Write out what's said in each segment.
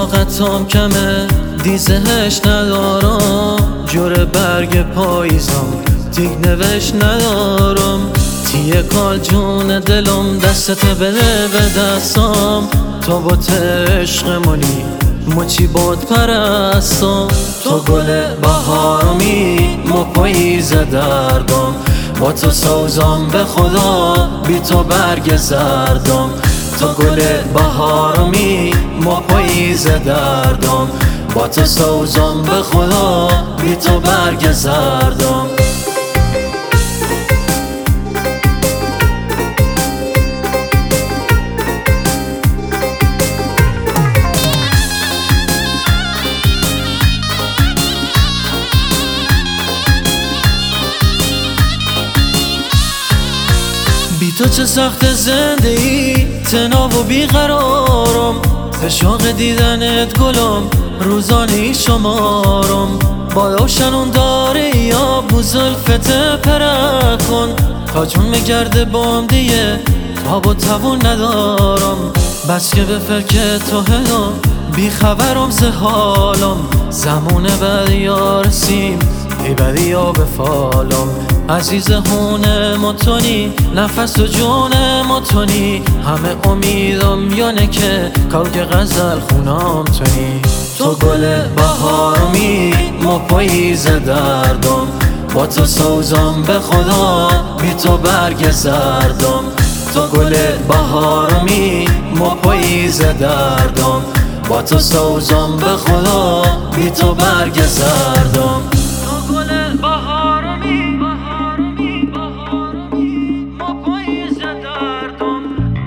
طاقتم کمه دیزهش ندارم، جور برگ پاییزم دیگ نوش ندارم. تیه کال جون دلم دستت بده به دستم، تو با عشقمونی مچی باد پرستم. تو گل بهارمی ما پاییز دردم، با تو سوزم به خدا بی تو برگ زردم. تو گل بهارمی ما پاییز دردم، با تو سوزم به خدا بی تو برگ زردم. بی تو چه سخت زندگی، تنها و بیقرارم، به شوق دیدنت گلم روزانی شمارم. با روشنون داره یا بوزلفت پرکن، تا چون میگرده بام دیگه تاب و توون ندارم. بس که به فکر تو هدام بی خبرم ز حالم، زمون بعد یارسیم ای بدی یا به فالم. عزیز هون متونی نفس و جون متونی، همه امیدم یانه که کاوک غزل خونام تونی. تو گل بهارمی ما پاییز دردم، با تو سوزم به خدا بی تو برگ زردم. تو گل بهارمی ما پاییز دردم، با تو سوزم به خدا بی تو برگ زردم. تو گل بهارمی ما پاییز دردم.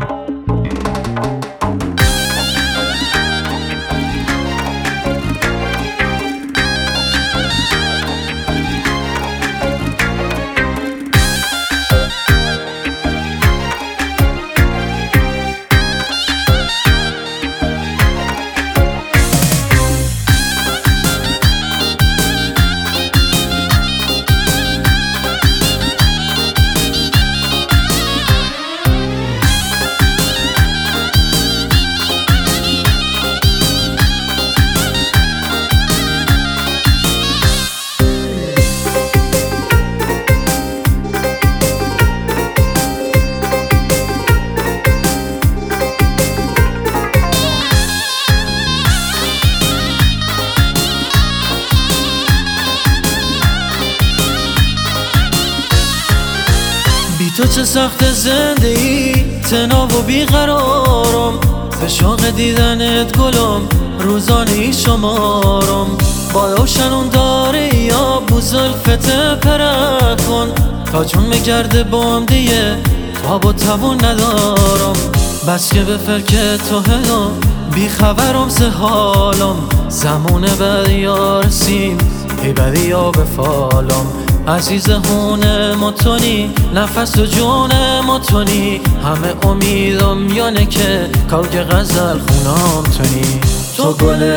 تو چه سخت زندگی، تنها و بیقرارم، به شوق دیدنت گلم روزانی شمارم. با روشنون داره یا بوزلفت پرکن، تا چون میگرده بام دیگه تاب و توون ندارم. بس که به فکر تو هدام بی خبرم ز حالم، زمون بعد یارسیم ای بدی یا به فالم. عزیز هون متونی نفس و جون متونی، همه امیدم یانه که کاوک غزل خونام تونی. تو گل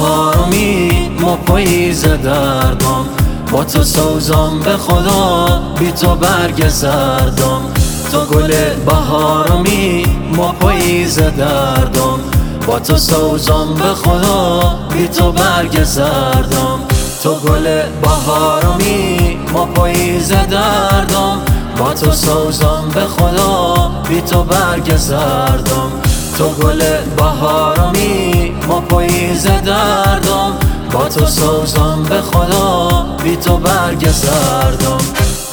بهارمی ما پاییز دردم، با تو سوزم به خدا بی تو برگ زردم. تو گل بهارمی ما پاییز دردم، با تو سوزم به خدا بی تو برگ زردم. تو گل بهارمی ما پاییز دردم، با تو سوزم به خدا بی تو برگ زردم. تو گل بهارمی ما پاییز دردم، با تو سوزم به خدا بی تو برگ زردم.